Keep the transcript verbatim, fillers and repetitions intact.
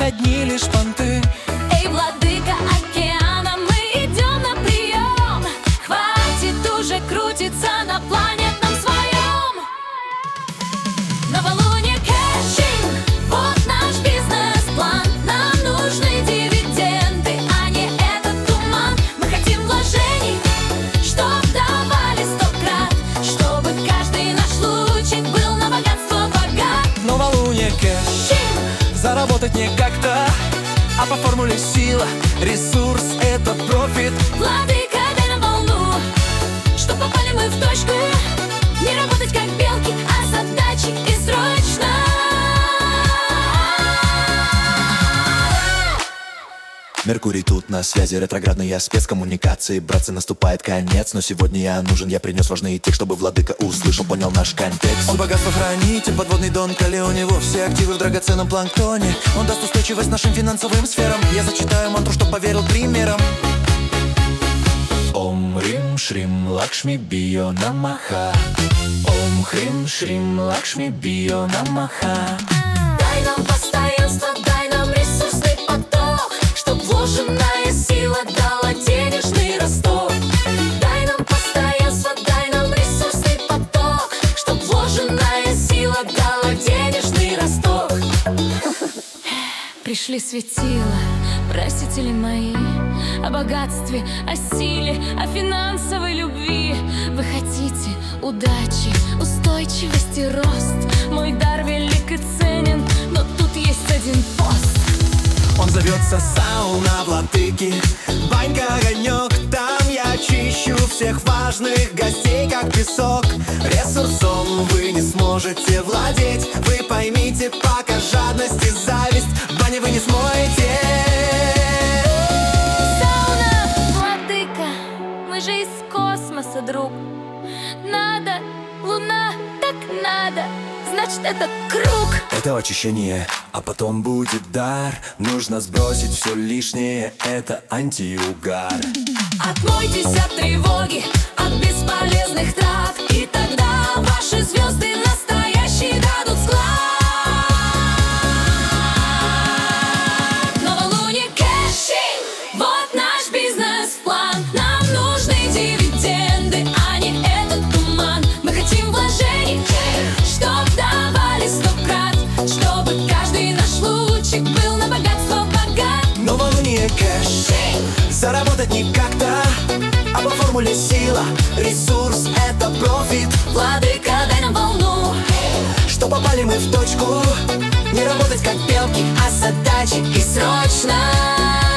одни лишь понты. Эй, владыка океана, мы идем на прием. Хватит уже крутиться на планетном своем. Новолуние кэшинг, вот наш бизнес-план. Нам нужны дивиденды, а не этот туман. Мы хотим вложений, чтоб давали сто крат, чтобы каждый наш лучик был на богатство богат. В новолуние кэш, заработать не как-то, а по формуле сила. Ресурс — это профит. Владыка, дай нам волну, чтоб попали мы в точку. Не работать как белки, а задачи и срочно. Меркурий тут на связи, ретроградные спецкоммуникации. Братцы, наступает конец, но сегодня я нужен. Я принес важный текст, чтобы владыка услышал, понял наш контекст. Он богатство хранитель, подводный Дон Коли. У него все активы в драгоценном планктоне. Он даст устойчивость нашим финансовым сферам. Я зачитаю мантру, чтоб поверил примером. Ом Рим Шрим Лакшми Био Намаха. Ом Хрим Шрим Лакшми Био Намаха. Дай нам постоянство, дай нам ресурсный поток, чтоб вложенная сила дала денежный росток. Дай нам постоянство, дай нам ресурсный поток, чтоб вложенная сила дала денежный росток. Пришли светила, просители мои, о богатстве, о силе, о финансовой любви. Вы хотите удачи, устойчивости, рост. Мой дар велик и ценен, но тут есть один пост. Он зовется сауна владыки, банька, огонек. Там я чищу всех важных гостей, как песок. Ресурсом вы не сможете владеть. Вы поймите, пока жадность и зависть в бане вы не смоете. Сауна, владыка, мы же из космоса, друг. Надо, луна, так надо, значит это круг. Это очищение, а потом будет дар. Нужно сбросить все лишнее, это антиугар. Отмойтесь от тревоги, от бесполезных трат, и тогда ваши звезды настоящие дадут склад. Новолуние кэшинг, вот наш бизнес-план. Нам нужны дивиденды, а не этот туман. Мы хотим вложений, чтоб давали сто крат, чтобы каждый наш лучик был на богатство богат. Новолуние кэш, заработать не как-то, а по формуле сила. Ресурс — это профит. Владыка, дай нам волну, Что попали мы в точку. Не работать как белки, а задачи и срочно.